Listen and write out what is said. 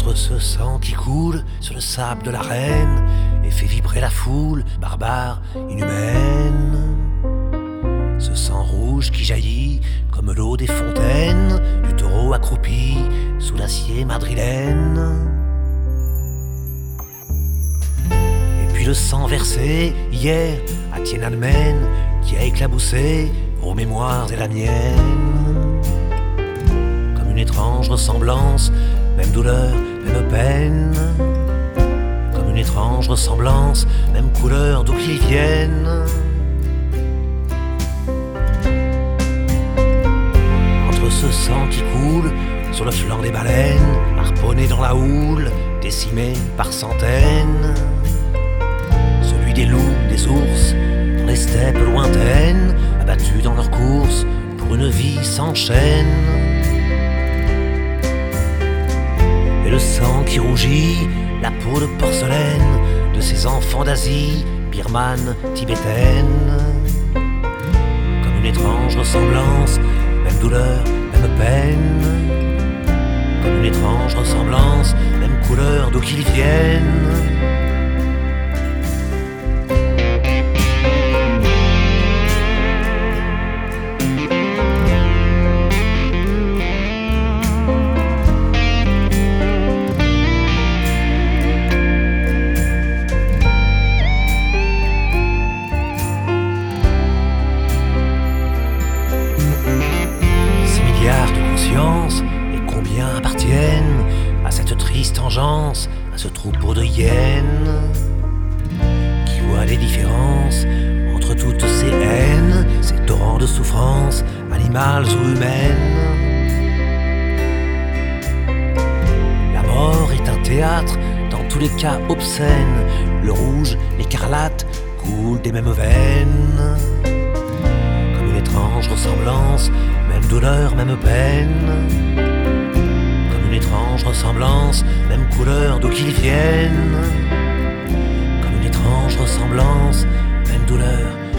Entre ce sang qui coule sur le sable de l'arène et fait vibrer la foule barbare, inhumaine. Ce sang rouge qui jaillit comme l'eau des fontaines du taureau accroupi sous l'acier madrilène. Et puis le sang versé hier à Tiananmen qui a éclaboussé vos mémoires et la mienne. Comme une étrange ressemblance, même douleur, même peine. Comme une étrange ressemblance, même couleur d'où qu'ils viennent. Entre ce sang qui coule sur le flanc des baleines, harponné dans la houle, décimé par centaines. Celui des loups, des ours, dans les steppes lointaines, abattus dans leur course pour une vie sans chaîne. Et le sang qui rougit la peau de porcelaine de ces enfants d'Asie, birmane, tibétaine. Comme une étrange ressemblance, même douleur, même peine. Comme une étrange ressemblance, même couleur d'où qu'ils viennent. Et combien appartiennent à cette triste engeance, à ce troupeau de hyènes qui voit les différences entre toutes ces haines, ces torrents de souffrance, animales ou humaines. La mort est un théâtre, dans tous les cas obscènes. Le rouge, l'écarlate coulent des mêmes veines. Comme une étrange ressemblance, même douleur, même peine. Comme une étrange ressemblance, même couleur d'où qu'ils viennent. Comme une étrange ressemblance, même douleur,